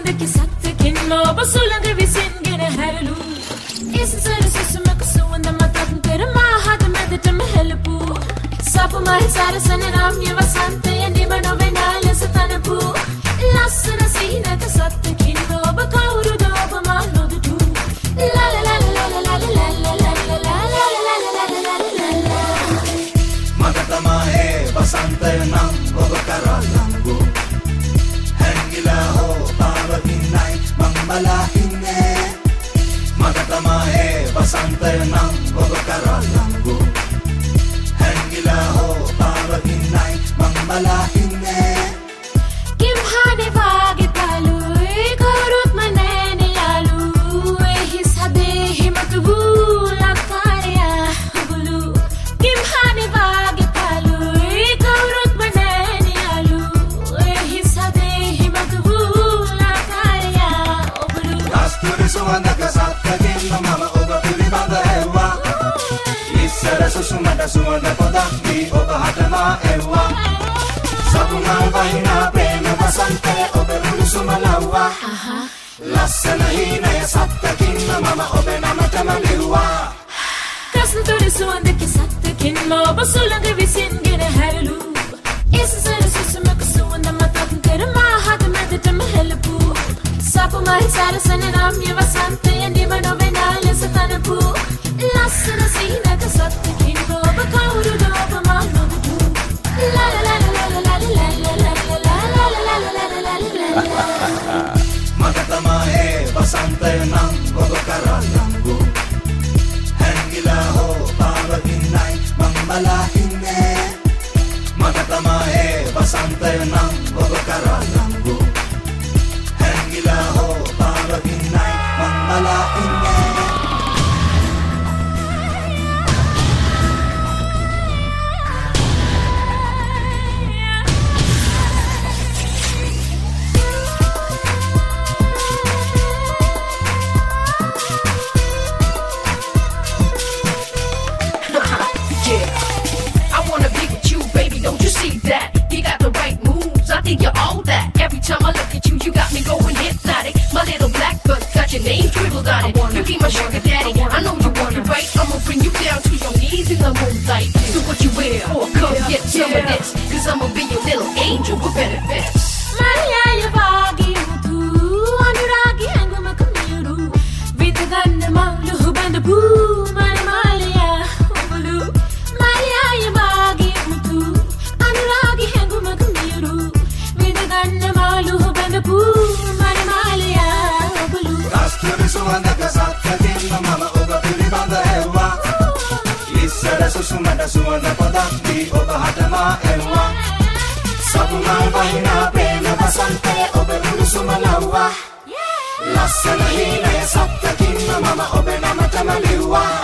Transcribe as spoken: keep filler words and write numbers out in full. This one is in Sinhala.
දෙකි සත්‍යකින් ඔබ සුළඟ විසින්ගෙන හැරලු ඉස්සර සුසුමක සුවඳ මතක් කර මා හද මැදටම හෙළපු සපු මහි සරසන රම්‍ය වසන්තය නිව නොවෙන ලෙස තනපු ලස්සන සීනක සත්‍යකින් ඔබ කවුරුද ඔබ මා නොදුටු ලා ලා ලා ලා ලා ලා ලා ලා ලා ලා මට තමයි වසන්තය නම් ඔබ කරා ලංගු හැංගිලා හෝ පාවකින්නයි මං බලා ඉන්නේ මට තමයි වසන්තය නම් ඔබ කරා ලංගු හැංගිලා හෝ පාවකින්නයි මං බලා ඉන්නේ කිම් හානේ වාගේ පළුයි කවුරුත් මනෑනේ යාලු එහිස් හදේ හිමතු වූ ලක්කාරයා හුබුලු කිම් හානේ වාගේ පළුයි කවුරුත් මනෑනේ යාලු එහිස් හදේ හිමතු වූ ලක්කාරයා හුබුලු කස්තුරි සුවඳක සත්‍යකින් මම ඔබ පිළිබඳ ඇව්වා ඉස්සර සුසුමට සුවඳ පොදක් දී ඔබ හටමා ඇව්වා සතුනා වහිනා ප්‍රේම වසන්තය ඔබ උණුසුම ලව්වා ලස්සන හීනය සත්‍යකින් මම ඔබ නමටම ලිව්වා කස්තුරි සුවඳක සත්‍යකින් ඔබ සුළඟ විසින්ගෙන හැරලු ඉස්සර සුසුමක සුවඳ මතක් කර මා හද මැදටම හෙළපු සපු මහි සරසන රම්‍ය වසන්තය නිව නොවෙන ලෙස තනපු ලස්සන සීනක සත්‍යකින් ඔබ කවුරුද ඔබ මා නොදුටු ලා ලා ලා ලා ලා ලා ලා මට තමයි වසන්තය නම් ඔබ කරා ලංගු හැංගිලා හෝ පාවකින්නයි මං බලා ඉන්නේ මට තමයි වසන්තය නම් ඔබ කරා ලංගු හැංගිලා හෝ පාවකින්නයි මං බලා ඉන්නේ You're all that. Every time I look at you, you got me going hypnotic. My little black butt got your name scribbled on it. You be my sugar daddy. I know you want it right. I'ma bring you down to your knees in the moonlight. Do what you will. Oh, come get some of this. Cause I'ma be your little angel with benefits. Maria Yavagi Mutu Anuragi Hanguma Kamiru Vidaganda Malu Bandabu Maria Ubulu Maria Yavagi Mutu Anuragi Hanguma Kamiru Vidaganda Malu Bandabu Maria Ubulu Kasturi Suwandaka Satyakin Mama Oba Pilibanda Ewa Isara Susumada Suwanda Podakti Oba Hatama Ewa Sabuna Vahina Prema Vasante Oba Ulusuma Lawa Lassana Hina Satyakin Mama Oba Namatama Liwa